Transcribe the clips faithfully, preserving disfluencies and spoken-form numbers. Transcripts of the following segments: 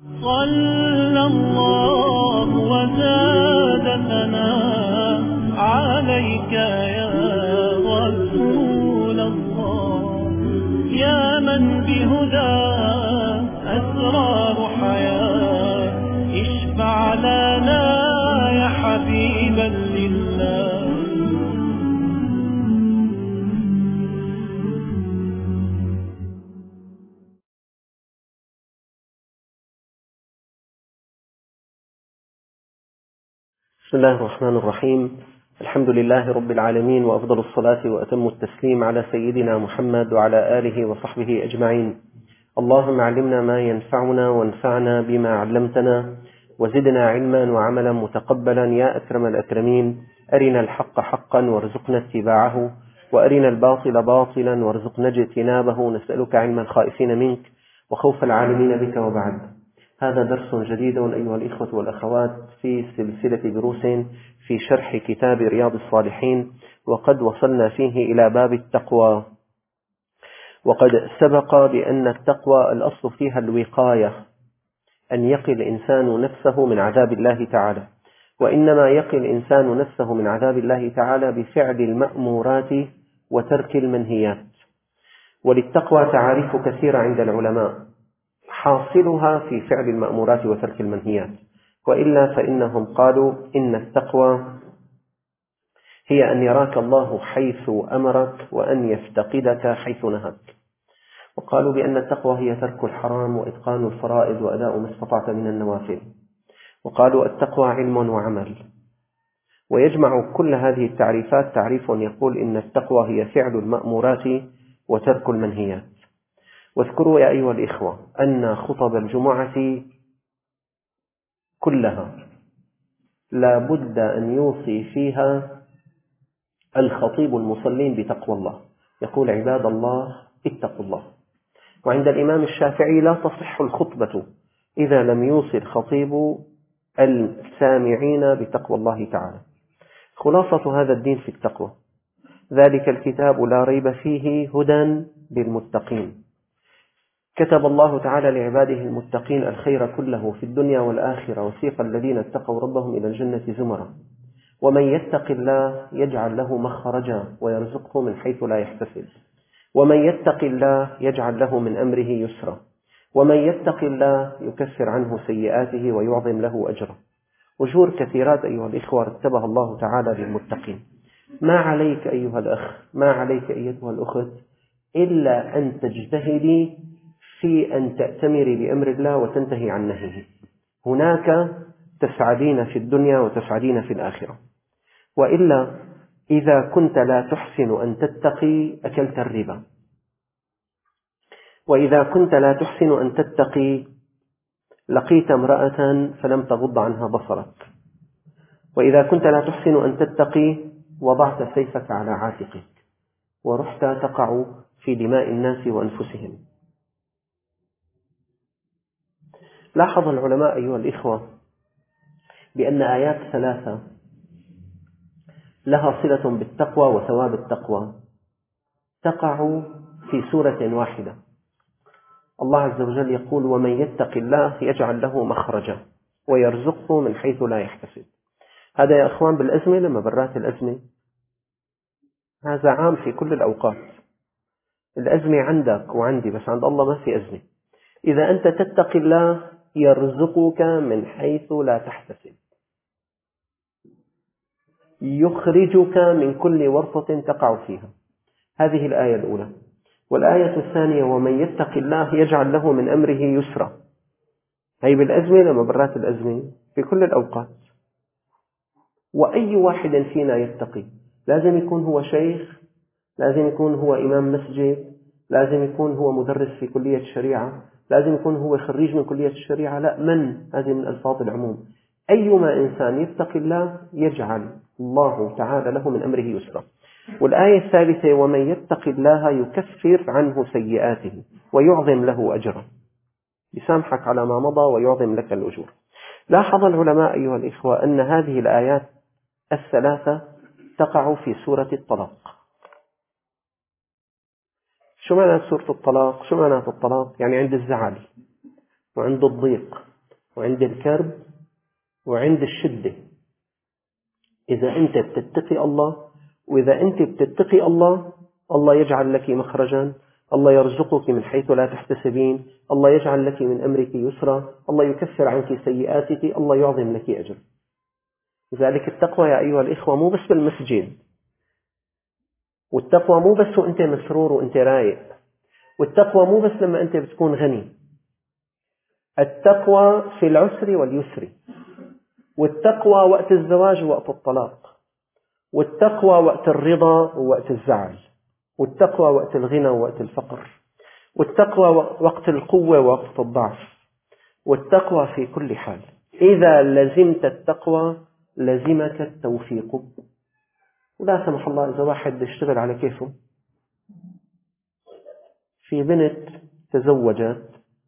صلى الله وزاد ثناء عليك يا رسول الله، يا من بهدى أسرار حياة، اشفع لنا يا حبيبا لله. بسم الله الرحمن الرحيم. الحمد لله رب العالمين، وأفضل الصلاة وأتم التسليم على سيدنا محمد وعلى آله وصحبه أجمعين. اللهم علمنا ما ينفعنا وانفعنا بما علمتنا، وزدنا علما وعملا متقبلا يا أكرم الأكرمين. أرنا الحق حقا وارزقنا اتباعه، وأرنا الباطل باطلا وارزقنا اجتنابه. نسألك علما خائفين منك وخوف العالمين بك. وبعد، هذا درس جديد أيها الإخوة والأخوات في سلسلة دروس في شرح كتاب رياض الصالحين، وقد وصلنا فيه إلى باب التقوى. وقد سبق بأن التقوى الأصل فيها الوقاية، أن يقي الإنسان نفسه من عذاب الله تعالى، وإنما يقي الإنسان نفسه من عذاب الله تعالى بفعل المأمورات وترك المنهيات. وللتقوى تعاريف كثيرة عند العلماء، حاصلها في فعل المأمورات وترك المنهيات، وإلا فإنهم قالوا إن التقوى هي أن يراك الله حيث أمرك وأن يفتقدك حيث نهاك. وقالوا بأن التقوى هي ترك الحرام وإتقان الفرائض وأداء ما استطعت من النوافل. وقالوا التقوى علم وعمل. ويجمع كل هذه التعريفات تعريف يقول إن التقوى هي فعل المأمورات وترك المنهيات. واذكروا يا أيها الإخوة أن خطب الجمعة كلها لا بد أن يوصي فيها الخطيب المصلين بتقوى الله، يقول عباد الله اتقوا الله. وعند الإمام الشافعي لا تصح الخطبة إذا لم يوصي الخطيب السامعين بتقوى الله تعالى. خلاصة هذا الدين في التقوى، ذلك الكتاب لا ريب فيه هدى للمتقين. كتب الله تعالى لعباده المتقين الخير كله في الدنيا والآخرة، وسيق الذين اتقوا ربهم إلى الجنة زمرا. ومن يتق الله يجعل له مخرجا ويرزقه من حيث لا يحتسب، ومن يتق الله يجعل له من أمره يسرا، ومن يتق الله يكفر عنه سيئاته ويعظم له أجرا. أجور كثيرات أيها الإخوة رتبها الله تعالى للمتقين. ما عليك أيها الأخ، ما عليك أيتها الأخت، إلا أن تجتهدي في أن تأتمري بأمر الله وتنتهي عن نهيه. هناك تسعدين في الدنيا وتسعدين في الآخرة. وإلا إذا كنت لا تحسن أن تتقي أكلت الربا، وإذا كنت لا تحسن أن تتقي لقيت امرأة فلم تغض عنها بصرك، وإذا كنت لا تحسن أن تتقي وضعت سيفك على عاتقك ورحت تقع في دماء الناس وأنفسهم. لاحظ العلماء أيها الإخوة بأن آيات ثلاثة لها صلة بالتقوى وثواب التقوى تقع في سورة واحدة. الله عز وجل يقول ومن يتق الله يجعل له مخرجا ويرزقه من حيث لا يحتسب. هذا يا أخوان بالأزمة، لما برات الأزمة، هذا عام في كل الأوقات. الأزمة عندك وعندي، بس عند الله ما في أزمة. إذا أنت تتقي الله يرزقك من حيث لا تحتسب، يخرجك من كل ورطة تقع فيها. هذه الآية الأولى. والآية الثانية ومن يتق الله يجعل له من أمره يسرا. هي بالأزمة لما برات الأزمة في كل الأوقات. وأي واحد فينا يتقي لازم يكون هو شيخ، لازم يكون هو إمام مسجد، لازم يكون هو مدرس في كلية الشريعة، لازم يكون هو خريج من كلية الشريعة. لا، من هذه من ألفاظ العموم. أيما إنسان يتقي الله يجعل الله تعالى له من أمره يسرا. والآية الثالثة ومن يتق الله يكفر عنه سيئاته ويعظم له أجرا، يسامحك على ما مضى ويعظم لك الأجور. لاحظ العلماء أيها الإخوة أن هذه الآيات الثلاثة تقع في سورة الطلاق. شو معنى سورة الطلاق؟ شو معنى الطلاق؟ يعني عند الزعل وعند الضيق وعند الكرب وعند الشدة. إذا أنت بتتقي الله، وإذا أنت بتتقي الله، الله يجعل لك مخرجا، الله يرزقك من حيث لا تحتسبين، الله يجعل لك من أمرك يسرا، الله يكفر عنك سيئاتك، الله يعظم لك أجر. لذلك التقوى يا أيها الإخوة مو بس بالمسجد، والتقوى مو بس وأنت مسرور وأنت رايق، والتقوى مو بس لما أنت بتكون غني. التقوى في العسر واليسر، والتقوى وقت الزواج ووقت الطلاق، والتقوى وقت الرضا ووقت الزعل، والتقوى وقت الغنى ووقت الفقر، والتقوى وقت القوة ووقت الضعف، والتقوى في كل حال. إذا لزمت التقوى لزمك التوفيق. ولا سمح الله إذا واحد يشتغل على كيفه. في بنت تزوجت،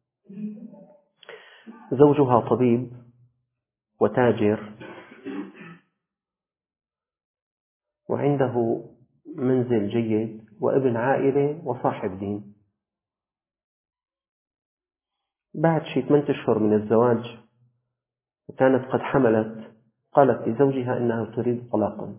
زوجها طبيب وتاجر وعنده منزل جيد وابن عائلة وصاحب دين. بعد شيء ثمانية أشهر من الزواج وكانت قد حملت، قالت لزوجها إنها تريد طلاقا.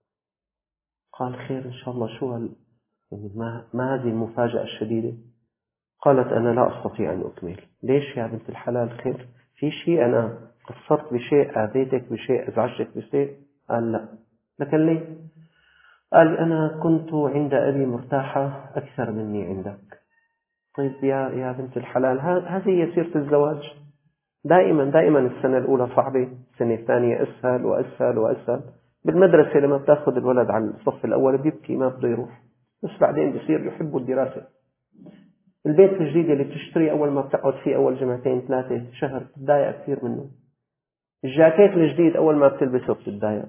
قال خير إن شاء الله، شو هال يعني ما, ما هذه المفاجأة الشديدة؟ قالت أنا لا أستطيع أن أكمل. ليش يا بنت الحلال؟ خير في شيء أنا قصرت بشيء، آذيتك بشيء، أزعجتك بشيء؟ قال لا. لكن ليه؟ قال أنا كنت عند أبي مرتاحة أكثر مني عندك. طيب يا يا بنت الحلال، هذه هي سيرة الزواج. دائما دائما السنة الأولى صعبة، السنة الثانية أسهل وأسهل وأسهل. بالمدرسة لما بتاخذ الولد على الصف الأول بيبكي ما بده يروح، بس بعدين بيصير يحب الدراسة. البيت الجديد اللي بتشتري أول ما بتقعد فيه أول جمعتين ثلاثة شهر بتتضايق كثير منه. الجاكيت الجديد أول ما بتلبسه بتتضايق،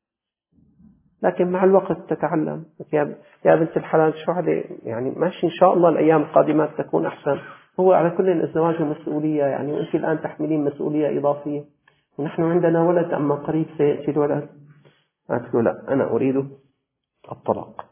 لكن مع الوقت تتعلم. يا بنت الحلال شو عليه يعني، ماشي إن شاء الله الأيام القادمة تكون أحسن. هو على كل الزواج مسؤولية يعني، وأنت الآن تحملين مسؤولية إضافية، ونحن عندنا ولد أما قريب سيأتي الولد. قالت له لا أنا أريد الطلاق.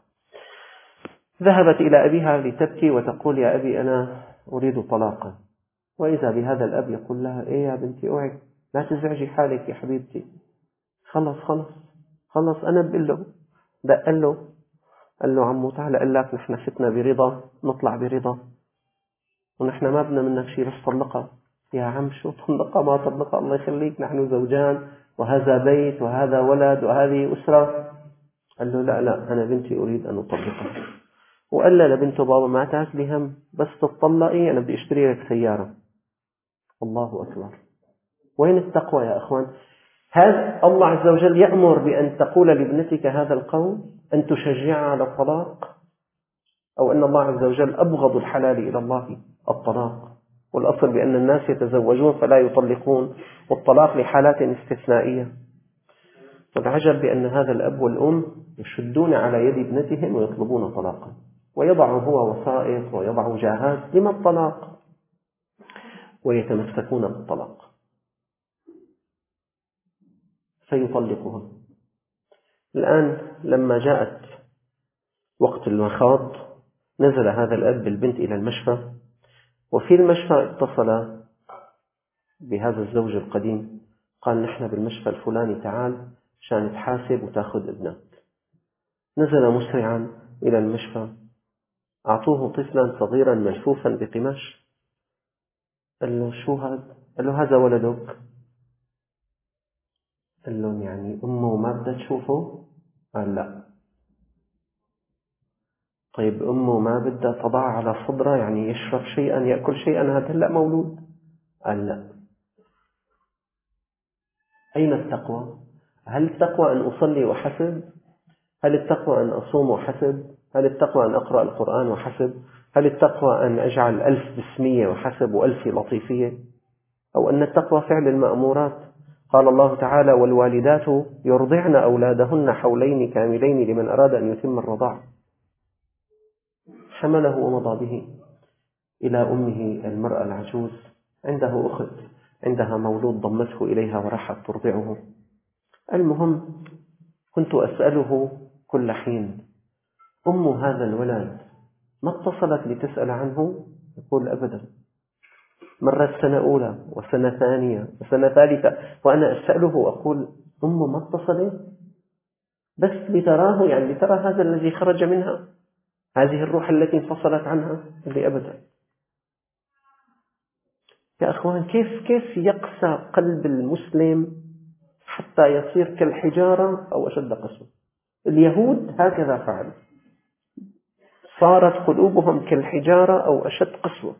ذهبت إلى أبيها لتبكي وتقول يا أبي أنا أريد طلاقا. وإذا بهذا الأب يقول لها إيه يا بنتي أوعي لا تزعجي حالك يا حبيبتي، خلص خلص خلص. أنا بقول له دق له قال له عمو تعال قال لك نحن فتنا برضا نطلع برضا، ونحن ما بدنا منك شيء بس طلقها. يا عم شو طلقها ما طلقها الله يخليك، نحن زوجان وهذا بيت وهذا ولد وهذه أسرة. قال له لا لا أنا بنتي أريد أن أطلقها. وقال له لبنته بابا ما تاكلي هم، بس تطلقي أنا بدي أشتري لك سيارة. الله أكبر. وين التقوى يا أخوان؟ هذا الله عز وجل يأمر بأن تقول لابنتك هذا القول، أن تشجعها على الطلاق، أو أن الله عز وجل أبغض الحلال إلى الله الطلاق، والأصل بأن الناس يتزوجون فلا يطلقون، والطلاق لحالات استثنائية. والعجب بأن هذا الأب والأم يشدون على يد ابنتهم ويطلبون طلاقا، ويضع هو وسائط ويضع جاهات لما الطلاق، ويتمسكون بالطلاق فيطلقها. الآن لما جاءت وقت المخاض نزل هذا الأب بالبنت إلى المشفى، وفي المشفى اتصل بهذا الزوج القديم قال نحن بالمشفى الفلاني تعال عشان تحاسب وتأخذ ابنك. نزل مسرعا إلى المشفى، أعطوه طفلا صغيرا ملفوفا بقماش. قال له شو هذا؟ قال له هذا ولدك. قال له يعني أمه ما بدها تشوفه؟ قال لا. طيب أمه ما بدها تضع على صدره يعني يشرب شيئا يأكل شيئا، هذا هلأ مولود؟ قال لا. أين التقوى؟ هل التقوى أن أصلي وحسب؟ هل التقوى أن أصوم وحسب؟ هل التقوى أن أقرأ القرآن وحسب؟ هل التقوى أن أجعل ألف بسمية وحسب وألف لطيفية؟ أو أن التقوى فعل المأمورات؟ قال الله تعالى والوالدات يرضعن أولادهن حولين كاملين لمن أراد أن يتم الرضاع. حمله ومضى به إلى أمه المرأة العجوز، عنده أخت عندها مولود ضمته إليها وراحت ترضعه. المهم كنت أسأله كل حين أم هذا الولد ما اتصلت لتسأل عنه؟ يقول أبدا. مرت سنة أولى وسنة ثانية وسنة ثالثة وأنا أسأله وأقول أمه ما اتصلت بس لتراه، يعني لترى هذا الذي خرج منها، هذه الروح التي انفصلت عنها اللي أبدا. يا أخوان، كيف كيف يقسى قلب المسلم حتى يصير كالحجارة أو أشد قسوة؟ اليهود هكذا فعلوا، صارت قلوبهم كالحجارة أو أشد قسوة.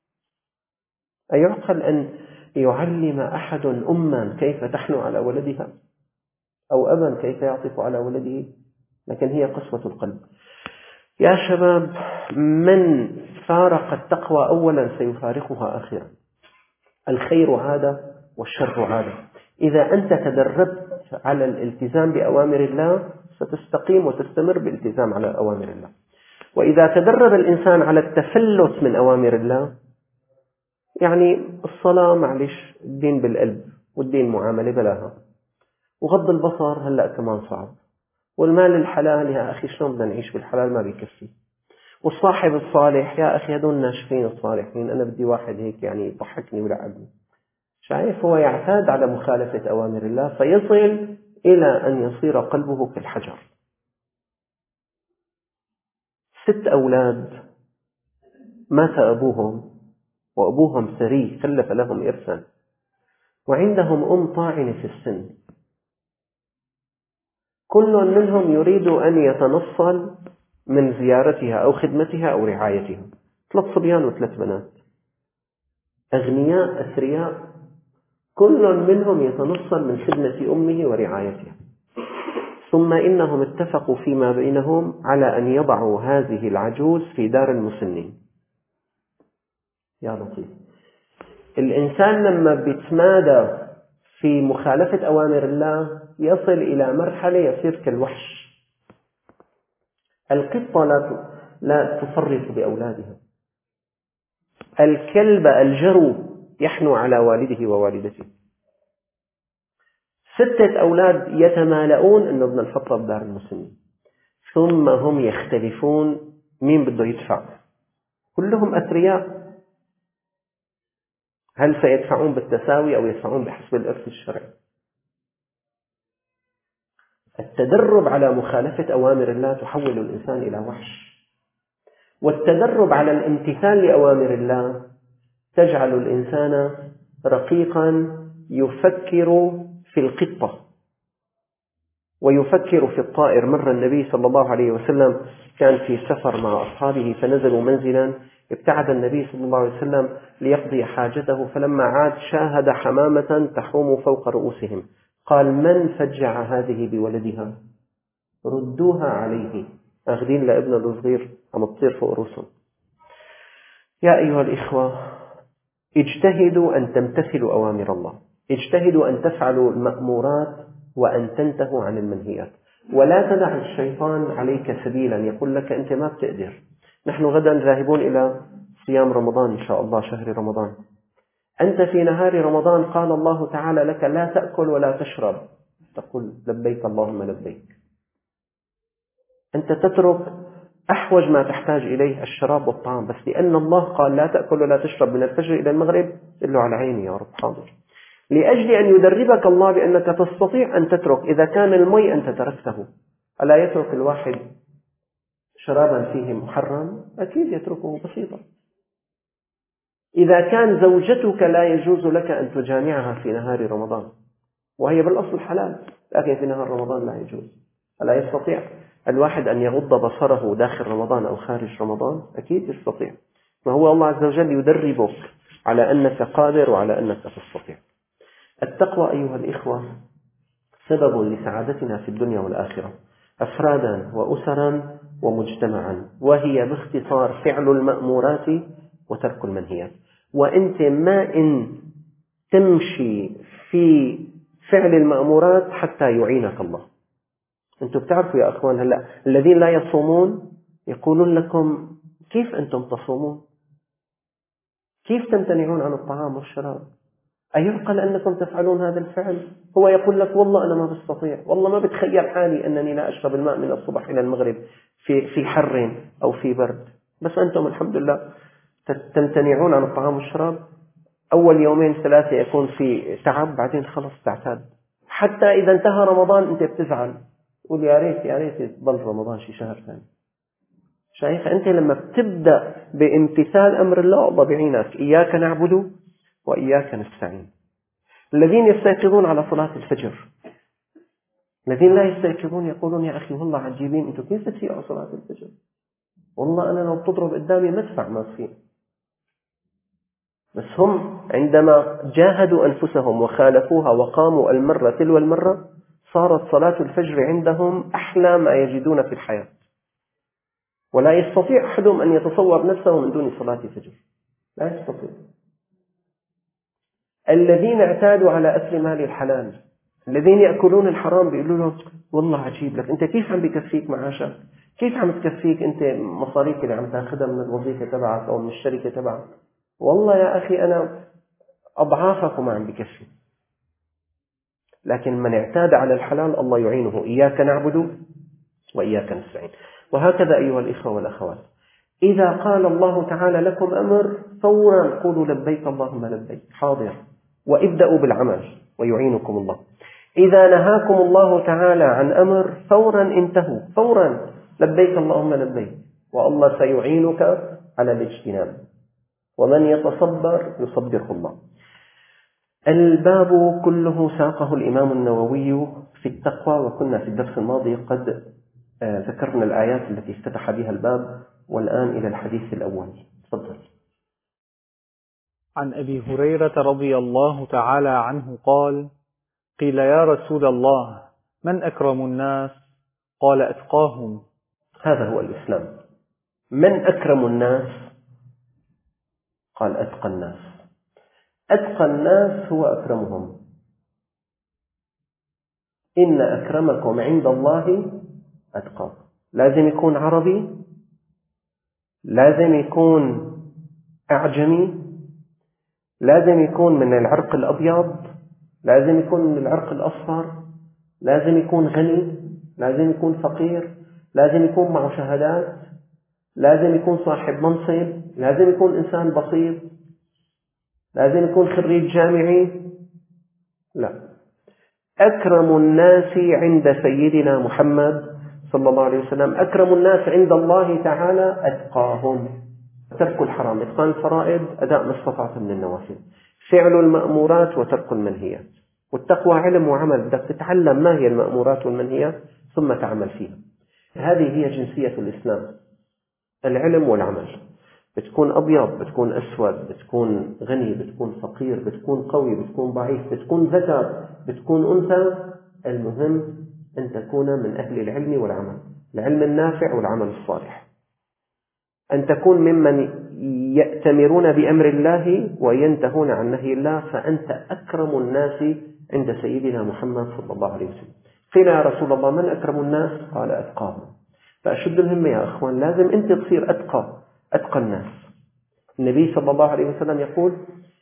أيعقل أن يعلم أحد أما كيف تحنو على ولدها أو أبا كيف يعطف على ولده؟ لكن هي قسوة القلب. يا شباب، من فارق التقوى أولا سيفارقها آخرا. الخير عادة والشر عادة. إذا أنت تدربت على الالتزام بأوامر الله ستستقيم وتستمر بالالتزام على أوامر الله. وإذا تدرب الإنسان على التفلت من أوامر الله، يعني الصلاة معلش الدين بالقلب والدين معاملة بلاها، وغض البصر هلأ كمان صعب، والمال الحلال يا أخي شلون بدنا نعيش بالحلال ما بيكفي، والصاحب الصالح يا أخي هدول الناشفين الصالحين، أنا بدي واحد هيك يعني يضحكني ويلعبني. شايف؟ هو يعتاد على مخالفة أوامر الله فيصل إلى أن يصير قلبه كالحجر. ست أولاد مات أبوهم وأبوهم ثري خلف لهم إرثا، وعندهم أم طاعنة في السن، كل منهم يريد أن يتنصل من زيارتها أو خدمتها أو رعايتها. ثلاث صبيان وثلاث بنات أغنياء أثرياء، كل منهم يتنصل من خدمة أمه ورعايتها. ثم إنهم اتفقوا فيما بينهم على أن يضعوا هذه العجوز في دار المسنين. يا لطيف، الإنسان لما بيتمادى في مخالفة أوامر الله يصل إلى مرحلة يصير كالوحش. القطة لا لا تفرط بأولادها، الكلب الجرو يحنو على والده ووالدته. ستة أولاد يتمالؤون أنه بدنا نحطها بدار المسنين، ثم هم يختلفون مين بده يدفع. كلهم أثرياء، هل سيدفعون بالتساوي أو يدفعون بحسب الإرث الشرعي؟ التدرب على مخالفة أوامر الله تحول الإنسان إلى وحش، والتدرب على الامتثال لأوامر الله تجعل الإنسان رقيقا يفكر في القطة ويفكر في الطائر. مر النبي صلى الله عليه وسلم كان في سفر مع أصحابه فنزلوا منزلا، ابتعد النبي صلى الله عليه وسلم ليقضي حاجته، فلما عاد شاهد حمامة تحوم فوق رؤوسهم، قال: من فجع هذه بولدها؟ ردوها عليه. أخذين لابن الصغير عم تطير فوق رؤوسهم. يا أيها الإخوة، اجتهدوا أن تمتثلوا أوامر الله، اجتهدوا أن تفعلوا المأمورات وأن تنتهوا عن المنهيات، ولا تدع الشيطان عليك سبيلا يقول لك أنت ما بتقدر. نحن غدا ذاهبون إلى صيام رمضان إن شاء الله، شهر رمضان. أنت في نهار رمضان قال الله تعالى لك: لا تأكل ولا تشرب، تقول لبيك اللهم لبيك. أنت تترك أحوج ما تحتاج إليه الشراب والطعام، بس لأن الله قال لا تأكل ولا تشرب من الفجر إلى المغرب، قل له على عيني يا رب حاضر، لأجل أن يدربك الله بأنك تستطيع أن تترك. إذا كان المي أنت تركته، ألا يترك الواحد شرابا فيه محرم؟ أكيد يتركه بسيطا. إذا كان زوجتك لا يجوز لك أن تجامعها في نهار رمضان، وهي بالأصل حلال، لكن في نهار رمضان لا يجوز، ألا يستطيع الواحد أن يغض بصره داخل رمضان أو خارج رمضان؟ أكيد يستطيع. فهو الله عز وجل يدربك على أنك قادر وعلى أنك تستطيع. التقوى أيها الإخوة سبب لسعادتنا في الدنيا والآخرة، أفرادا وأسرا ومجتمعا، وهي باختصار فعل المأمورات وترك المنهيات. وأنت ما إن تمشي في فعل المأمورات حتى يعينك الله. أنتم بتعرفوا يا أخوان، هلأ الذين لا يصومون يقولون لكم: كيف أنتم تصومون؟ كيف تمتنعون عن الطعام والشراب؟ أيعقل أنكم تفعلون هذا الفعل؟ هو يقول لك: والله أنا ما بستطيع، والله ما بتخيل حالي أنني لا أشرب الماء من الصبح إلى المغرب في في حر أو في برد، بس أنتم الحمد لله تمتنعون عن الطعام والشراب. أول يومين ثلاثة يكون في تعب، بعدين خلص تعتاد. حتى إذا انتهى رمضان أنت بتزعل، تقول يا ريت يا ريت يضل رمضان شي شهر ثاني. شايف أنت لما بتبدأ بامتثال أمر الله الله بيعينك. إياك نعبد وإياك نستعين. الذين يستيقظون على صلاة الفجر، الذين لا يستيقظون يقولون يا أخي والله عجيبين أنتم كيف بتفيقوا على صلاة الفجر؟ والله أنا لو بتضرب قدامي مدفع ما فيه. بس هم عندما جاهدوا أنفسهم وخالفوها وقاموا المرة تلو المرة صارت صلاة الفجر عندهم أحلى ما يجدون في الحياة، ولا يستطيع أحدهم أن يتصور نفسه من دون صلاة الفجر، لا يستطيع. الذين اعتادوا على أكل مال الحلال، الذين يأكلون الحرام بيقولوا لهم والله عجيب لك أنت كيف عم بكفيك معاشك؟ كيف عم تكفيك أنت مصاريك اللي عم تاخذها من الوظيفة تبعك أو من الشركة تبعك؟ والله يا أخي أنا أضعافك وما عم بكفي. لكن من اعتاد على الحلال الله يعينه. إياك نعبد وإياك نستعين. وهكذا أيها الإخوة والأخوات، إذا قال الله تعالى لكم أمر فورا قولوا لبيك اللهم لبيك، حاضر، وابدأوا بالعمل ويعينكم الله. إذا نهاكم الله تعالى عن أمر فورا انتهوا، فورا لبيك اللهم لبيك، والله سيعينك على الاجتناب. ومن يتصبر يصبره الله. الباب كله ساقه الإمام النووي في التقوى، وكنا في الدرس الماضي قد ذكرنا الآيات التي افتتح بها الباب، والآن إلى الحديث الأول. تفضل. عن أبي هريرة رضي الله تعالى عنه قال: قيل يا رسول الله من أكرم الناس؟ قال أتقاهم. هذا هو الإسلام. من أكرم الناس؟ قال أتقى الناس. أتقى الناس هو أكرمهم. إن أكرمكم عند الله أتقاكم. لازم يكون عربي، لازم يكون أعجمي، لازم يكون من العرق الأبيض، لازم يكون من العرق الأصفر، لازم يكون غني، لازم يكون فقير، لازم يكون معه شهادات، لازم يكون صاحب منصب، لازم يكون إنسان بسيط، لازم يكون خريج جامعي. لا، أكرم الناس عند سيدنا محمد صلى الله عليه وسلم، أكرم الناس عند الله تعالى أتقاهم. ترك الحرام، إتقان الفرائض، أداء ما استطعت من النوافل، فعل المأمورات وترك المنهيات. والتقوى علم وعمل، بدك تتعلم ما هي المأمورات والمنهيات ثم تعمل فيها. هذه هي جنسية الإسلام، العلم والعمل. بتكون أبيض، بتكون أسود، بتكون غني، بتكون فقير، بتكون قوي، بتكون ضعيف، بتكون ذكر، بتكون أنثى، المهم أن تكون من أهل العلم والعمل، العلم النافع والعمل الصالح. أن تكون ممن يأتمرون بأمر الله وينتهون عن نهي الله، فأنت أكرم الناس عند سيدنا محمد صلى الله عليه وسلم. قيل يا رسول الله من أكرم الناس؟ قال أتقاهم. فأشد الهمة يا أخوان، لازم أنت تصير أتقى أتقى الناس. النبي صلى الله عليه وسلم يقول: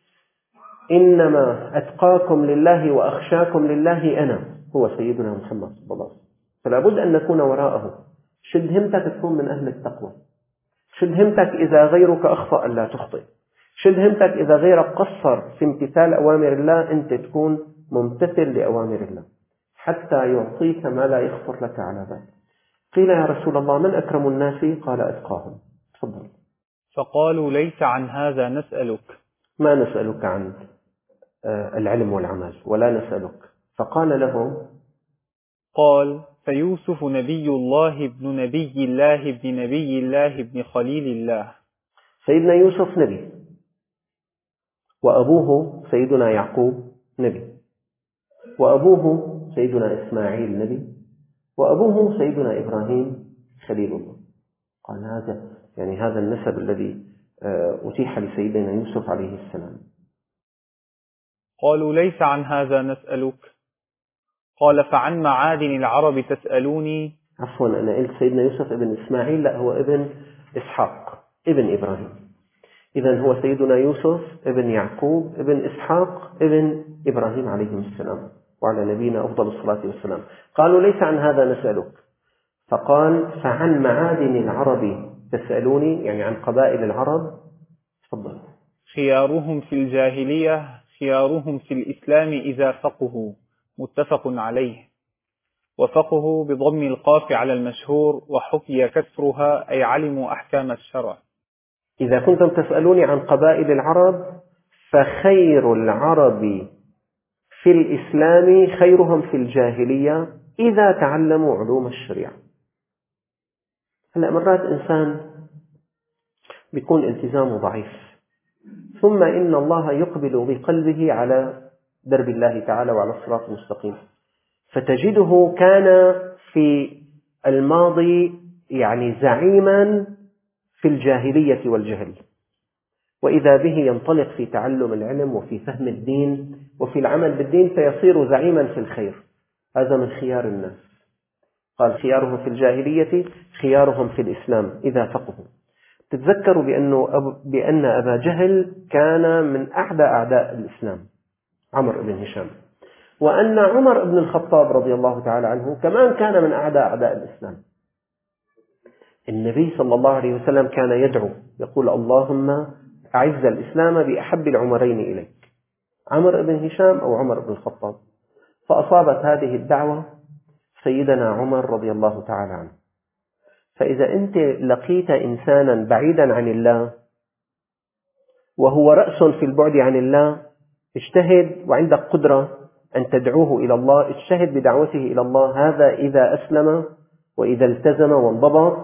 إنما أتقاكم لله وأخشاكم لله أنا، هو سيدنا محمد صلى الله عليه وسلم. فلا بد أن نكون وراءه. شد همتك تكون من أهل التقوى. شد همتك إذا غيرك أخطأ ألا تخطئ. شد همتك إذا غيرك قصر في امتثال أوامر الله، أنت تكون ممتثل لأوامر الله حتى يعطيك ما لا يخطر لك على بال. قيل يا رسول الله من أكرم الناس؟ قال أتقاهم. تفضل. فقالوا ليس عن هذا نسألك. ما نسألك عن العلم والعمل، ولا نسألك. فقال له، قال: فيوسف نبي الله ابن نبي الله ابن نبي الله ابن خليل الله. سيدنا يوسف نبي، وأبوه سيدنا يعقوب نبي، وأبوه سيدنا إسماعيل نبي، وأبوه سيدنا إبراهيم خليل الله. قال هذا يعني هذا النسب الذي أتيح لسيدنا يوسف عليه السلام. قالوا ليس عن هذا نسألك. قال: فعن معادن العرب تسألوني. عفوا، أنا قلت سيدنا يوسف ابن إسماعيل، لا، هو ابن إسحاق ابن إبراهيم. إذن هو سيدنا يوسف ابن يعقوب ابن إسحاق ابن إبراهيم عليهم السلام، وعلى نبينا أفضل الصلاة والسلام. قالوا ليس عن هذا نسألك. فقال: فعن معادن العرب تسألوني، يعني عن قبائل العرب. تفضل. خيارهم في الجاهلية خيارهم في الإسلام إذا فقهوا، متفق عليه. وفقهوا بضم القاف على المشهور، وحكي كسرها أي علموا أحكام الشرع. إذا كنتم تسألوني عن قبائل العرب فخير العرب في الإسلام خيرهم في الجاهلية إذا تعلموا علوم الشريعة. هلأ مرات إنسان بيكون التزامه ضعيف، ثم إن الله يقبل بقلبه على درب الله تعالى وعلى الصراط المستقيم، فتجده كان في الماضي يعني زعيما في الجاهلية والجهل، وإذا به ينطلق في تعلم العلم وفي فهم الدين وفي العمل بالدين فيصير زعيما في الخير. هذا من خيار الناس. قال خيارهم في الجاهلية خيارهم في الإسلام إذا فقهوا. تتذكروا بأنه أب... بأن أبا جهل كان من أعدى أعداء الإسلام، عمرو بن هشام، وأن عمر بن الخطاب رضي الله تعالى عنه كمان كان من أعدى أعداء الإسلام. النبي صلى الله عليه وسلم كان يدعو يقول اللهم أعز الإسلام بأحب العمرين إليك، عمرو بن هشام أو عمر بن الخطاب. فأصابت هذه الدعوة سيدنا عمر رضي الله تعالى عنه. فإذا أنت لقيت إنسانا بعيدا عن الله وهو رأس في البعد عن الله، اجتهد وعندك قدرة أن تدعوه إلى الله، اجتهد بدعوته إلى الله. هذا إذا أسلم وإذا التزم وانضبط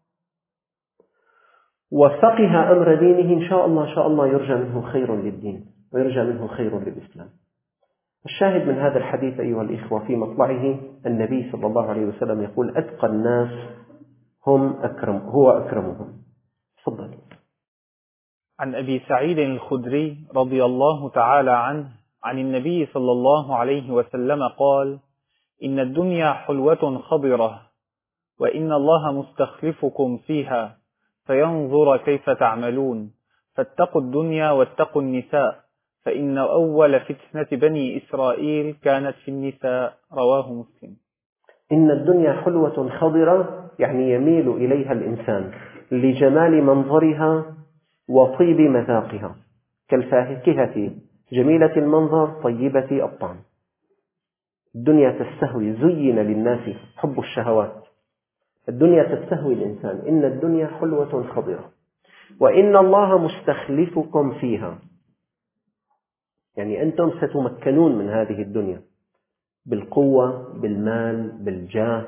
وفقه أمر دينه إن شاء الله إن شاء الله يرجى منه خير للدين ويرجى منه خير للإسلام. الشاهد من هذا الحديث أيها الإخوة في مطلعه النبي صلى الله عليه وسلم يقول أتقى الناس هم أكرم هو أكرمهم. تفضل. عن أبي سعيد الخدري رضي الله تعالى عنه عن النبي صلى الله عليه وسلم قال: إن الدنيا حلوة خضرة، وإن الله مستخلفكم فيها فينظر كيف تعملون، فاتقوا الدنيا واتقوا النساء، فإن أول فتنة بني إسرائيل كانت في النساء. رواه مسلم. إن الدنيا حلوة خضرة يعني يميل إليها الإنسان لجمال منظرها وطيب مذاقها، كالفاكهة جميلة المنظر طيبة الطعم. الدنيا تستهوي، زين للناس حب الشهوات، الدنيا تستهوي الإنسان. إن الدنيا حلوة خضرة وإن الله مستخلفكم فيها، يعني أنتم ستمكنون من هذه الدنيا بالقوة، بالمال، بالجاه،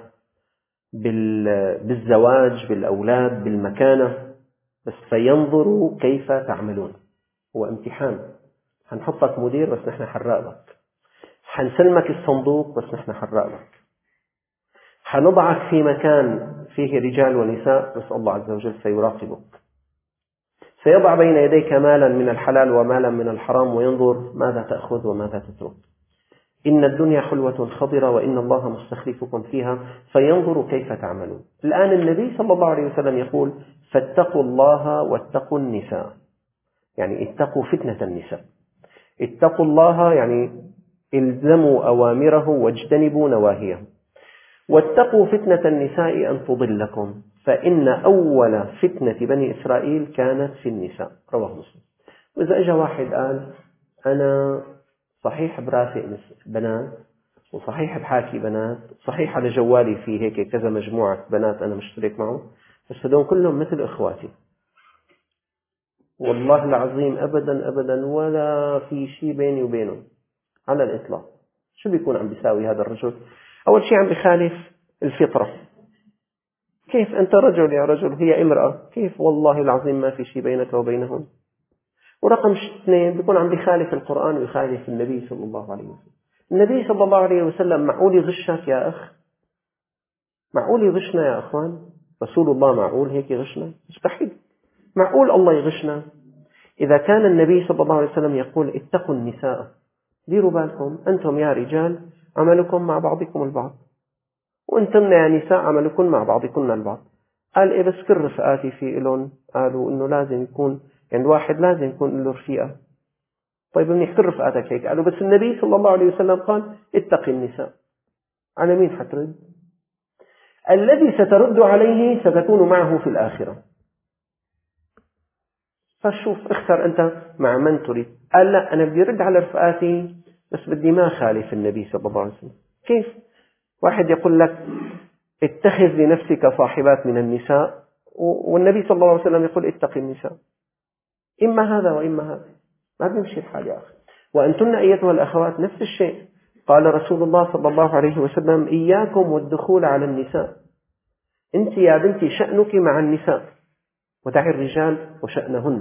بالزواج، بالأولاد، بالمكانة، بس فينظروا كيف تعملون. هو امتحان، حنحطك مدير بس نحن حنراقبك، حنسلمك الصندوق بس نحن حنراقبك، حنضعك في مكان فيه رجال ونساء بس الله عز وجل سيراقبك، سيضع بين يديك مالا من الحلال ومالا من الحرام وينظر ماذا تأخذ وماذا تترك. إن الدنيا حلوة خضرة وإن الله مستخلفكم فيها فينظر كيف تعملون. الآن النبي صلى الله عليه وسلم يقول فاتقوا الله واتقوا النساء، يعني اتقوا فتنة النساء. اتقوا الله يعني الزموا أوامره واجتنبوا نواهيه، واتقوا فتنة النساء أن تضلكم، فإن أول فتنة بني إسرائيل كانت في النساء. رواه مسلم. وإذا أجى واحد قال أنا صحيح برافق بنات وصحيح بحاكي بنات، صحيح على جوالي في هيك كذا مجموعة بنات أنا مشترك معه، بس هذول كلهم مثل إخواتي، والله العظيم أبدا أبدا ولا في شيء بيني وبينهم على الإطلاق. شو بيكون عم بيساوي هذا الرجل؟ أول شيء عم بيخالف الفطرة. كيف أنت رجل يا رجل هي امرأة؟ كيف والله العظيم ما في شيء بينك وبينهم. ورقم اثنين بيكون عم بيخالف القرآن ويخالف النبي صلى الله عليه وسلم. النبي صلى الله عليه وسلم معقول يغشك يا أخ؟ معقول يغشنا يا أخوان؟ رسول الله معقول هيك يغشنا؟ مستحيل. معقول الله يغشنا؟ إذا كان النبي صلى الله عليه وسلم يقول اتقوا النساء، ديروا بالكم أنتم يا رجال عملكم مع بعضكم البعض، وأنتم يا نساء عملكم مع بعضكم البعض. قال إيه بس كل رفقاتي في إلهم قالوا إنه لازم يكون يعني الواحد لازم يكون له رفيقة. طيب منيح كل رفقاتك هيك قالوا، بس النبي صلى الله عليه وسلم قال اتقي النساء. على مين حترد؟ الذي سترد عليه ستكون معه في الآخرة. فشوف اختر أنت مع من تريد. قال لا، أنا بدي أرد على رفقاتي بس بدي ما خالف النبي صلى الله عليه وسلم. كيف؟ واحد يقول لك اتخذ لنفسك صاحبات من النساء، والنبي صلى الله عليه وسلم يقول اتق النساء. إما هذا وإما هذا، ما بيمشي الحال يا أخي. وأنتن أيتها الأخوات نفس الشيء. قال رسول الله صلى الله عليه وسلم إياكم والدخول على النساء، أنت يا بنتي شأنك مع النساء ودعي الرجال وشأنهن.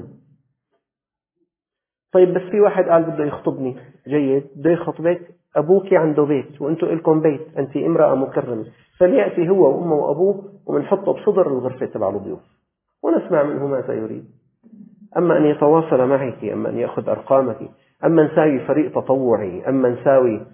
طيب بس في واحد قال بده يخطبني، جيد، بده يخطبك، أبوك عنده بيت وأنتم إلكم بيت، أنت امرأة مكرمة، فليأتي هو وأمه وأبوه ومنحطه بصدر الغرفة تبع الضيوف ونسمع منه ماذا يريد. أما أن يتواصل معك، أما أن يأخذ أرقامك، أما نساوي فريق تطوعي، أما نساوي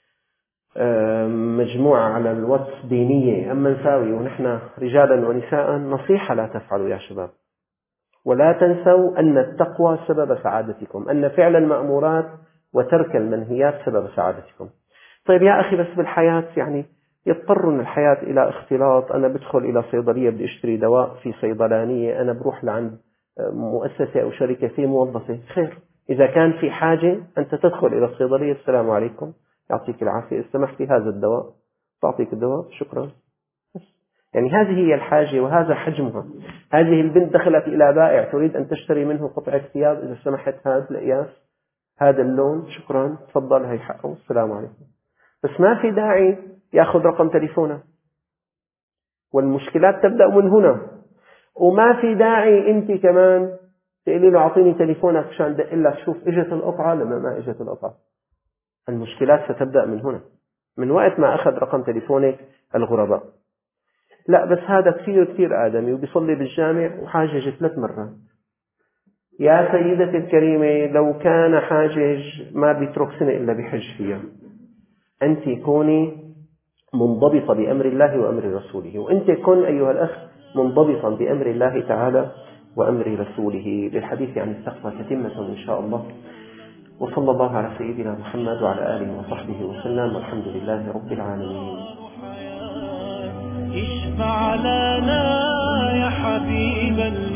مجموعة على الواتس دينية، أما نساوي ونحن رجالا ونساء، نصيحة لا تفعلوا يا شباب. ولا تنسوا أن التقوى سبب سعادتكم، أن فعل المأمورات وترك المنهيات سبب سعادتكم. طيب يا أخي بس بالحياة يعني يضطرون الحياة إلى اختلاط، أنا بدخل إلى صيدلية بدي أشتري دواء في صيدلانية، أنا بروح لعند مؤسسة أو شركة في موظفة، خير. إذا كان في حاجة أنت تدخل إلى الصيدلية، السلام عليكم، يعطيك العافية، استمحت هذا الدواء، تعطيك الدواء، شكرا. يعني هذه هي الحاجة وهذا حجمها. هذه البنت دخلت إلى بائع تريد أن تشتري منه قطعة ثياب، إذا سمحت هذا القياس، هذا اللون، شكرا، تفضل، هي حقه، السلام عليكم. بس ما في داعي يأخذ رقم تليفونه، والمشكلات تبدأ من هنا. وما في داعي أنت كمان تقولي له أعطيني تليفونك عشان دق لك شوف إجت القطعة لما ما إجت القطعة. المشكلات ستبدأ من هنا، من وقت ما أخذ رقم تليفونك الغرباء. لا بس هذا كثير كثير آدمي وبيصلي بالجامع وحاجج ثلاث مرات. يا سيدتي الكريمة، لو كان حاجج ما بيترك سنة إلا بحج فيها. أنت كوني منضبطة بأمر الله وأمر رسوله، وأنت كن أيها الأخ منضبطا بأمر الله تعالى وأمر رسوله. للحديث عن التقوى تتمة إن شاء الله. وصلى الله على سيدنا محمد وعلى آله وصحبه وسلم، والحمد لله رب العالمين. اشفع لنا يا حبيبا